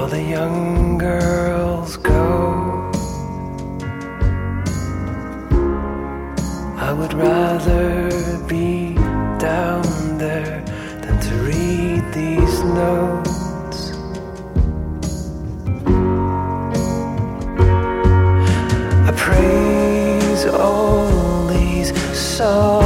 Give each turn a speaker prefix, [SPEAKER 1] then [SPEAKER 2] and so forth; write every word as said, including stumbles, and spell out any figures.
[SPEAKER 1] the young girls go. I would rather be down there than to read these notes. I praise all these songs